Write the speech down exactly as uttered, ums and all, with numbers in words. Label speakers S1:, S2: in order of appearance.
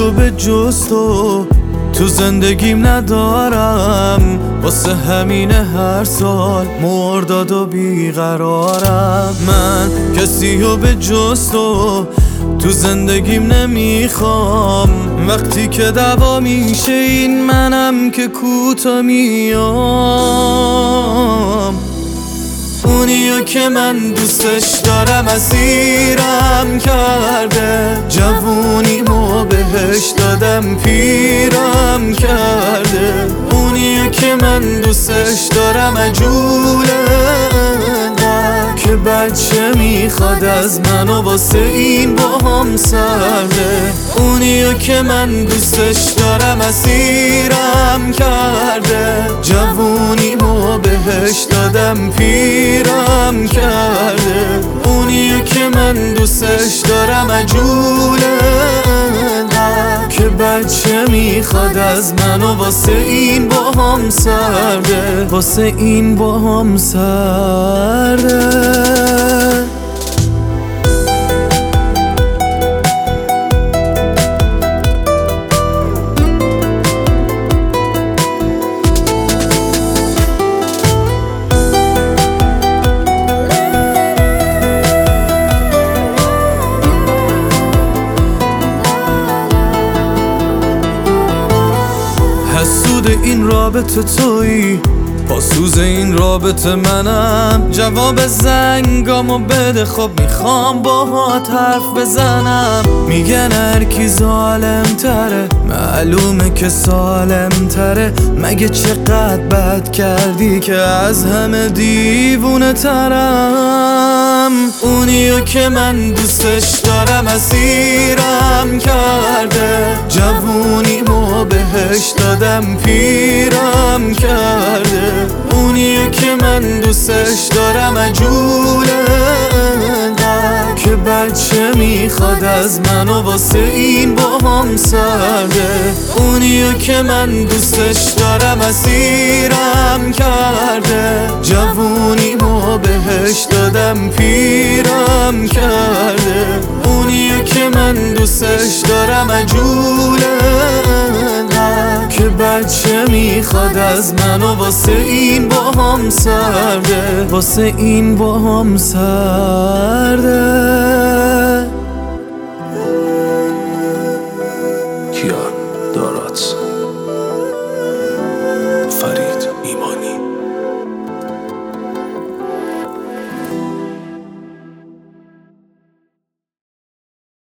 S1: و به جز تو تو زندگیم ندارم، واسه همین هر سال مرداد و بیقرارم. من کسی و به جز تو تو زندگیم نمیخوام، وقتی که دعوا میشه این منم که کوتا میام. اونیو که من دوستش دارم اسیرم کرده، جوونیمو بهش دادم پیرم کرده. اونیو که من دوستش دارم عجوله که بچه میخواد از من و واسه این با هم سرده. اونیو که من دوستش دارم اسیرم کرده، جوونیمو بهش دادم پیرم کرده. اونیو که من دوستش دارم عجوله که بچه میخواد از من و واسه این با هم سرده، واسه این با هم سرده. حسود این رابطه تویی، پاسوز این رابطه منم. جواب زنگامو بده، خب میخوام باهات حرف بزنم. میگن هر کی ظالم تره، معلومه که سالم تره. مگه چقدر بد کردی که از همه دیوونه ترم؟ اونیو که من دوستش دارم اسیرم کرده، جوونیمو بهش دادم پیرم کرده. اونیو که من دوستش دارم عجوله که بچه میخواد از من و واسه این با هم سرده. اونیو که من دوستش دارم اسیرم کرده، جوونیمو بهش دادم پیرم کرده. اونیو که من دوستش دارم عجوله که بچه میخواد از من و واسه این با هم سرده، واسه این با هم سرده.